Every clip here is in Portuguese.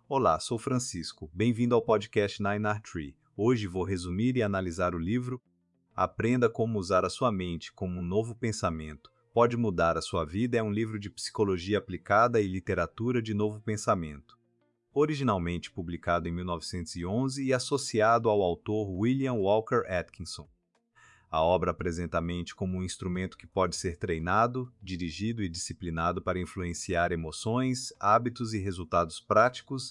Olá, sou Francisco. Bem-vindo ao podcast Nine Art Tree. Hoje vou resumir e analisar o livro Aprenda como usar a sua mente como um novo pensamento. Pode mudar a sua vida é um livro de psicologia aplicada e literatura de novo pensamento. Originalmente publicado em 1911 e associado ao autor William Walker Atkinson. A obra apresenta a mente como um instrumento que pode ser treinado, dirigido e disciplinado para influenciar emoções, hábitos e resultados práticos.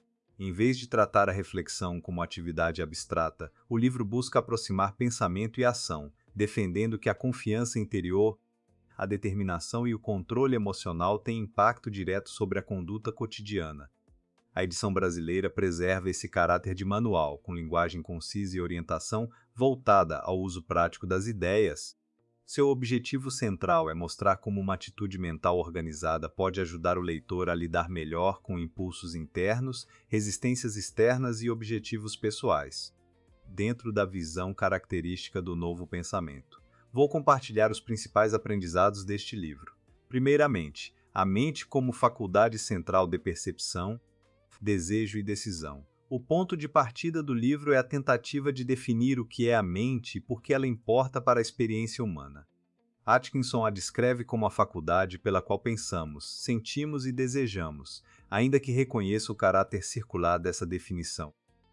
Em vez de tratar a reflexão como atividade abstrata, o livro busca aproximar pensamento e ação, defendendo que a confiança interior, a determinação e o controle emocional têm impacto direto sobre a conduta cotidiana. A edição brasileira preserva esse caráter de manual, com linguagem concisa e orientação voltada ao uso prático das ideias. Seu objetivo central é mostrar como uma atitude mental organizada pode ajudar o leitor a lidar melhor com impulsos internos, resistências externas e objetivos pessoais, dentro da visão característica do novo pensamento. Vou compartilhar os principais aprendizados deste livro. Primeiramente, a mente como faculdade central de percepção, desejo e decisão. O ponto de partida do livro é a tentativa de definir o que é a mente e por que ela importa para a experiência humana. Atkinson a descreve como a faculdade pela qual pensamos, sentimos e desejamos, ainda que reconheça o caráter circular dessa definição.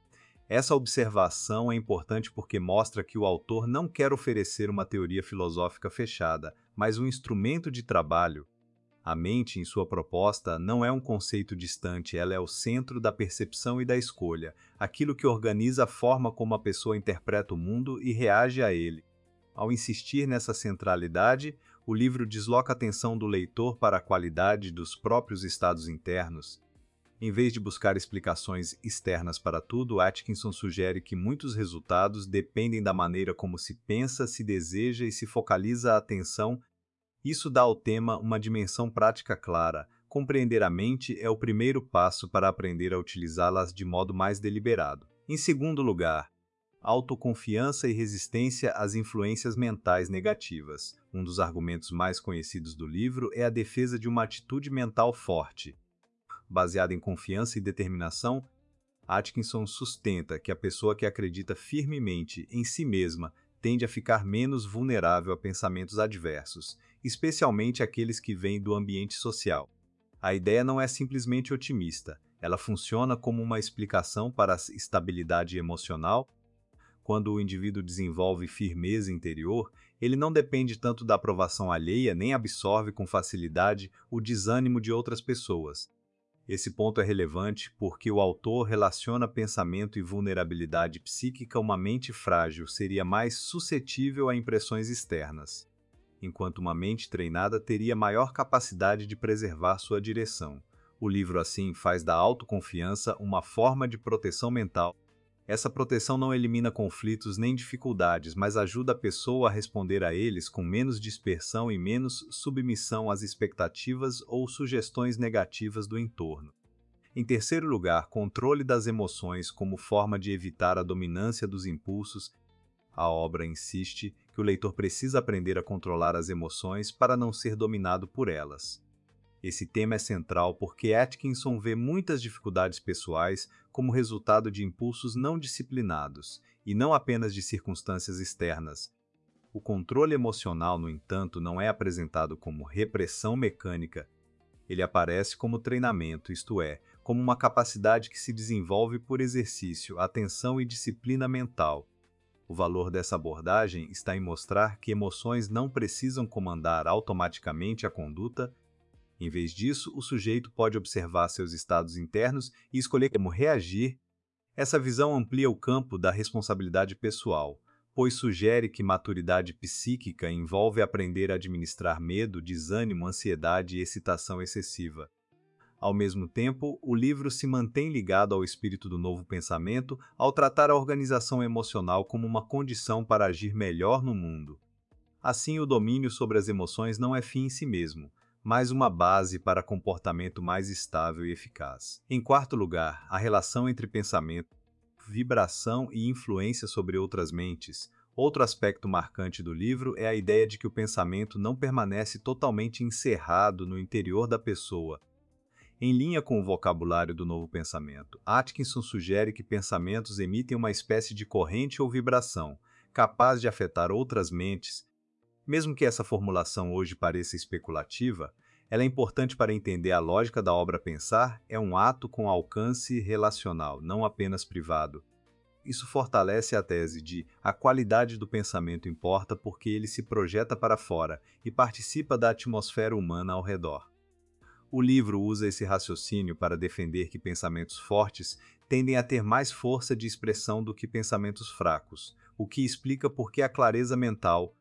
Essa observação é importante porque mostra que o autor não quer oferecer uma teoria filosófica fechada, mas um instrumento de trabalho. A mente, em sua proposta, não é um conceito distante, ela é o centro da percepção e da escolha, aquilo que organiza a forma como a pessoa interpreta o mundo e reage a ele. Ao insistir nessa centralidade, o livro desloca a atenção do leitor para a qualidade dos próprios estados internos. Em vez de buscar explicações externas para tudo, Atkinson sugere que muitos resultados dependem da maneira como se pensa, se deseja e se focaliza a atenção. Isso dá ao tema uma dimensão prática clara. Compreender a mente é o primeiro passo para aprender a utilizá-las de modo mais deliberado. Em segundo lugar, autoconfiança e resistência às influências mentais negativas. Um dos argumentos mais conhecidos do livro é a defesa de uma atitude mental forte. Baseada em confiança e determinação, Atkinson sustenta que a pessoa que acredita firmemente em si mesma tende a ficar menos vulnerável a pensamentos adversos, especialmente aqueles que vêm do ambiente social. A ideia não é simplesmente otimista, ela funciona como uma explicação para a estabilidade emocional. Quando o indivíduo desenvolve firmeza interior, ele não depende tanto da aprovação alheia nem absorve com facilidade o desânimo de outras pessoas. Esse ponto é relevante porque o autor relaciona pensamento e vulnerabilidade psíquica. Uma mente frágil seria mais suscetível a impressões externas, enquanto uma mente treinada teria maior capacidade de preservar sua direção. O livro, assim, faz da autoconfiança uma forma de proteção mental. Essa proteção não elimina conflitos nem dificuldades, mas ajuda a pessoa a responder a eles com menos dispersão e menos submissão às expectativas ou sugestões negativas do entorno. Em terceiro lugar, controle das emoções como forma de evitar a dominância dos impulsos. A obra insiste que o leitor precisa aprender a controlar as emoções para não ser dominado por elas. Esse tema é central porque Atkinson vê muitas dificuldades pessoais como resultado de impulsos não disciplinados, e não apenas de circunstâncias externas. O controle emocional, no entanto, não é apresentado como repressão mecânica. Ele aparece como treinamento, isto é, como uma capacidade que se desenvolve por exercício, atenção e disciplina mental. O valor dessa abordagem está em mostrar que emoções não precisam comandar automaticamente a conduta. Em vez disso, o sujeito pode observar seus estados internos e escolher como reagir. Essa visão amplia o campo da responsabilidade pessoal, pois sugere que maturidade psíquica envolve aprender a administrar medo, desânimo, ansiedade e excitação excessiva. Ao mesmo tempo, o livro se mantém ligado ao espírito do novo pensamento ao tratar a organização emocional como uma condição para agir melhor no mundo. Assim, o domínio sobre as emoções não é fim em si mesmo, mas uma base para comportamento mais estável e eficaz. Em quarto lugar, a relação entre pensamento, vibração e influência sobre outras mentes. Outro aspecto marcante do livro é a ideia de que o pensamento não permanece totalmente encerrado no interior da pessoa. Em linha com o vocabulário do novo pensamento, Atkinson sugere que pensamentos emitem uma espécie de corrente ou vibração, capaz de afetar outras mentes. Mesmo que essa formulação hoje pareça especulativa, ela é importante para entender a lógica da obra. Pensar é um ato com alcance relacional, não apenas privado. Isso fortalece a tese de a qualidade do pensamento importa porque ele se projeta para fora e participa da atmosfera humana ao redor. O livro usa esse raciocínio para defender que pensamentos fortes tendem a ter mais força de expressão do que pensamentos fracos, o que explica por que a clareza mental,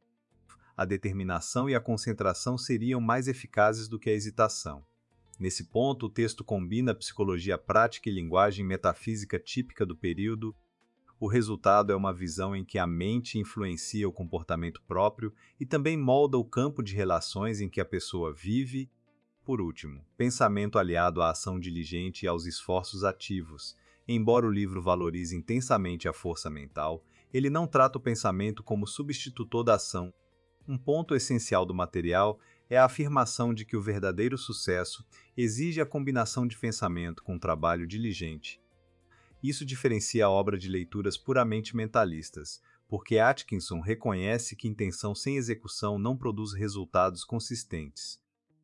a determinação e a concentração seriam mais eficazes do que a hesitação. Nesse ponto, o texto combina psicologia prática e linguagem metafísica típica do período. O resultado é uma visão em que a mente influencia o comportamento próprio e também molda o campo de relações em que a pessoa vive. Por último, pensamento aliado à ação diligente e aos esforços ativos. Embora o livro valorize intensamente a força mental, ele não trata o pensamento como substitutor da ação. Um ponto essencial do material é a afirmação de que o verdadeiro sucesso exige a combinação de pensamento com trabalho diligente. Isso diferencia a obra de leituras puramente mentalistas, porque Atkinson reconhece que intenção sem execução não produz resultados consistentes.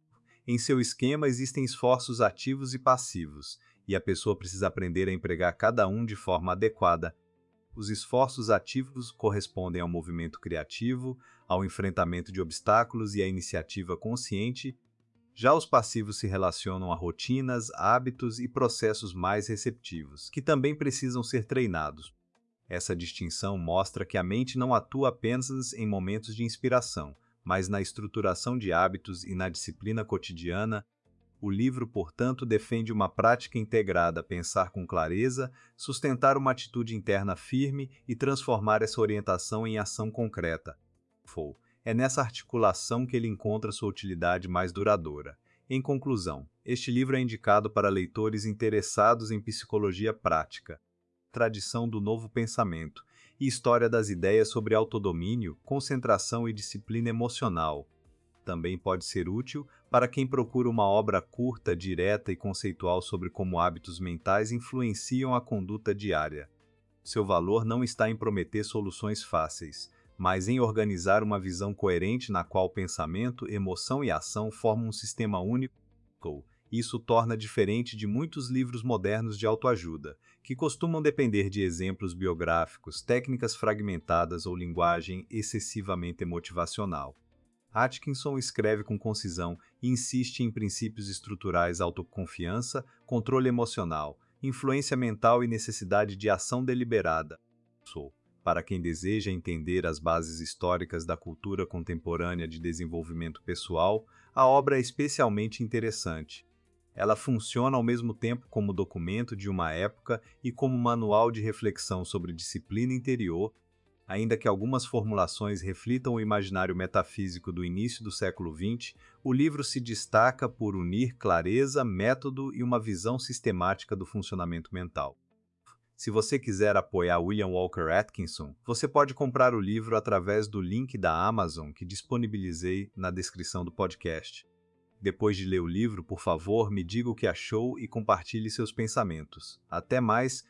Em seu esquema existem esforços ativos e passivos, e a pessoa precisa aprender a empregar cada um de forma adequada. Os esforços ativos correspondem ao movimento criativo, ao enfrentamento de obstáculos e à iniciativa consciente. Já os passivos se relacionam a rotinas, hábitos e processos mais receptivos, que também precisam ser treinados. Essa distinção mostra que a mente não atua apenas em momentos de inspiração, mas na estruturação de hábitos e na disciplina cotidiana. O livro, portanto, defende uma prática integrada, pensar com clareza, sustentar uma atitude interna firme e transformar essa orientação em ação concreta. É nessa articulação que ele encontra sua utilidade mais duradoura. Em conclusão, este livro é indicado para leitores interessados em psicologia prática, tradição do novo pensamento e história das ideias sobre autodomínio, concentração e disciplina emocional. Também pode ser útil para quem procura uma obra curta, direta e conceitual sobre como hábitos mentais influenciam a conduta diária. Seu valor não está em prometer soluções fáceis, mas em organizar uma visão coerente na qual pensamento, emoção e ação formam um sistema único. Isso torna diferente de muitos livros modernos de autoajuda, que costumam depender de exemplos biográficos, técnicas fragmentadas ou linguagem excessivamente motivacional. Atkinson escreve com concisão e insiste em princípios estruturais: autoconfiança, controle emocional, influência mental e necessidade de ação deliberada. Para quem deseja entender as bases históricas da cultura contemporânea de desenvolvimento pessoal, a obra é especialmente interessante. Ela funciona ao mesmo tempo como documento de uma época e como manual de reflexão sobre disciplina interior. Ainda que algumas formulações reflitam o imaginário metafísico do início do século XX, o livro se destaca por unir clareza, método e uma visão sistemática do funcionamento mental. Se você quiser apoiar William Walker Atkinson, você pode comprar o livro através do link da Amazon que disponibilizei na descrição do podcast. Depois de ler o livro, por favor, me diga o que achou e compartilhe seus pensamentos. Até mais,